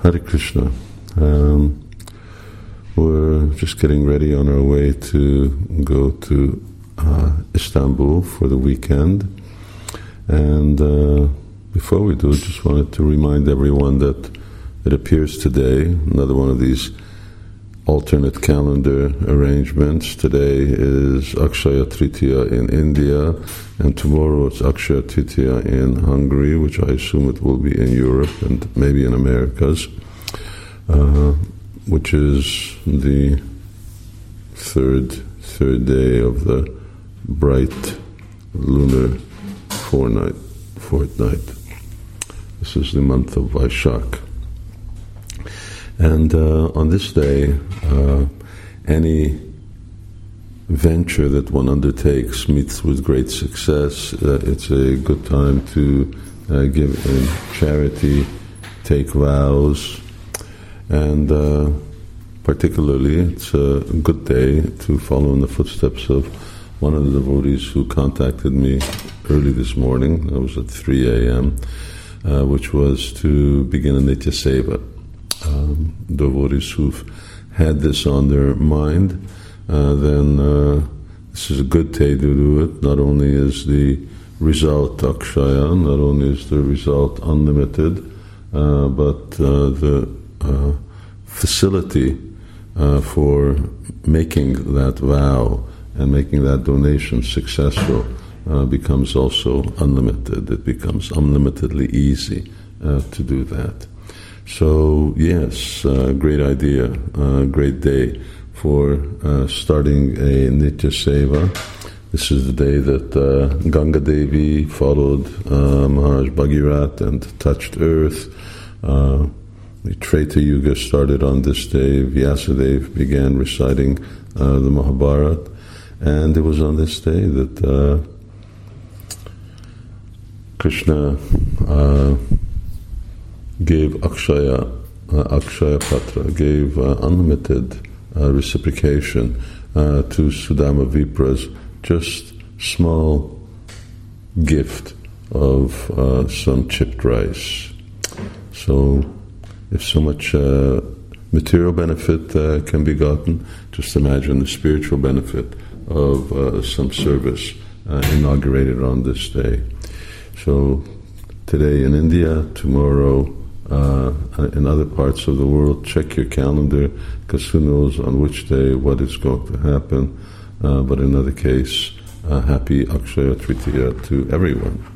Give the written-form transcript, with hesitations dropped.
Hare Krishna. We're just getting ready on our way to go to Istanbul for the weekend. And before we do, just wanted to remind everyone that it appears today, another one of these alternate calendar arrangements. Today is Akshaya Tritiya in India, and tomorrow it's Akshaya Tritiya in Hungary, which I assume it will be in Europe and maybe in Americas, which is the third day of the bright lunar fortnight. This is the month of Vaishak. And on this day, any venture that one undertakes meets with great success. It's a good time to give in charity, take vows, and particularly it's a good day to follow in the footsteps of one of the devotees who contacted me early this morning. That was at 3 a.m., which was to begin a Nitya Seva. Devotees who've had this on their mind, then this is a good day to do it. Not only is the result Akshaya, not only is the result unlimited, but the facility for making that vow and making that donation successful becomes also unlimited. It becomes unlimitedly easy to do that. So yes, great idea, great day for starting a Nitya Seva. This is the day that Ganga Devi followed Maharaj Bhagirath and touched earth. The Treta Yuga started on this day. Vyasadeva began reciting the Mahabharata, and it was on this day that Krishna gave Akshaya Patra, gave unlimited reciprocation to Sudama Vipra's just small gift of some chipped rice. So, if so much material benefit can be gotten, just imagine the spiritual benefit of some service inaugurated on this day. So, today in India, tomorrow in other parts of the world, check your calendar, because who knows on which day what is going to happen. But in other case, happy Akshaya Tritiya to everyone.